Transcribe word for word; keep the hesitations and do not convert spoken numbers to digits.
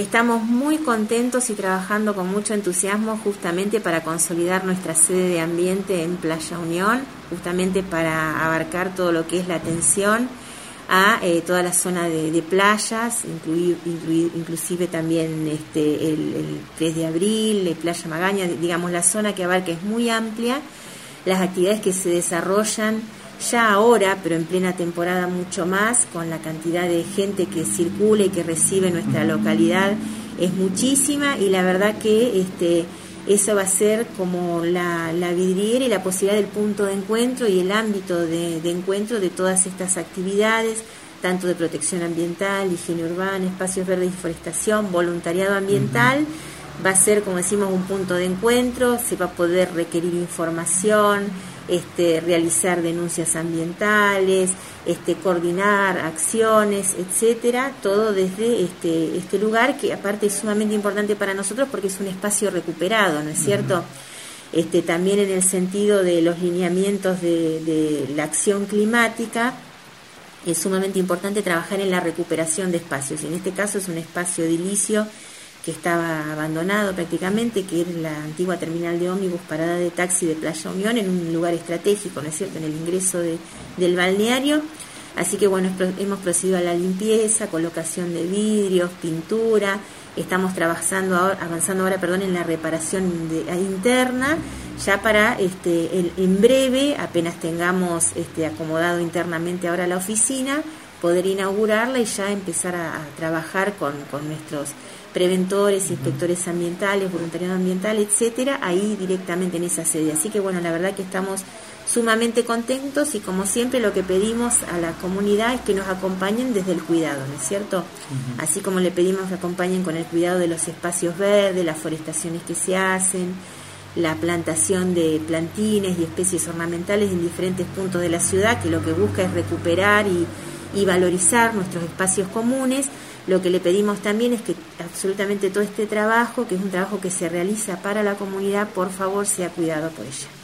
Estamos muy contentos y trabajando con mucho entusiasmo justamente para consolidar nuestra sede de ambiente en Playa Unión, justamente para abarcar todo lo que es la atención a eh, toda la zona de, de playas, incluir, incluir, inclusive también este, el, el tres de abril, eh, Playa Magaña, digamos la zona que abarca es muy amplia, las actividades que se desarrollan ya ahora, pero en plena temporada mucho más, con la cantidad de gente que circula y que recibe nuestra localidad es muchísima, y la verdad que este eso va a ser como la, la vidriera y la posibilidad del punto de encuentro y el ámbito de, de encuentro de todas estas actividades, tanto de protección ambiental, higiene urbana, espacios verdes y forestación, voluntariado ambiental. Uh-huh. Va a ser, como decimos, un punto de encuentro, se va a poder requerir información, este, realizar denuncias ambientales, este, coordinar acciones, etcétera, todo desde este, este lugar que aparte es sumamente importante para nosotros porque es un espacio recuperado, ¿no es cierto? Uh-huh. Este, también en el sentido de los lineamientos de, de la acción climática, es sumamente importante trabajar en la recuperación de espacios. En este caso es un espacio edilicio que estaba abandonado prácticamente, que era la antigua terminal de ómnibus, parada de taxi de Playa Unión, en un lugar estratégico, ¿no es cierto?, en el ingreso de, del balneario. Así que bueno, hemos procedido a la limpieza, colocación de vidrios, pintura, estamos trabajando ahora, avanzando ahora perdón, en la reparación de, interna, ya para este, el, en breve, apenas tengamos este, acomodado internamente ahora la oficina, poder inaugurarla y ya empezar a, a trabajar con, con nuestros preventores, inspectores ambientales, voluntariado ambiental, etcétera, ahí directamente en esa sede. Así que bueno, la verdad que estamos sumamente contentos y como siempre lo que pedimos a la comunidad es que nos acompañen desde el cuidado, ¿no es cierto? Uh-huh. Así como le pedimos que acompañen con el cuidado de los espacios verdes, las forestaciones que se hacen, la plantación de plantines y especies ornamentales en diferentes puntos de la ciudad, que lo que busca es recuperar y, y valorizar nuestros espacios comunes. Lo que le pedimos también es que absolutamente todo este trabajo, que es un trabajo que se realiza para la comunidad, por favor sea cuidado por ella.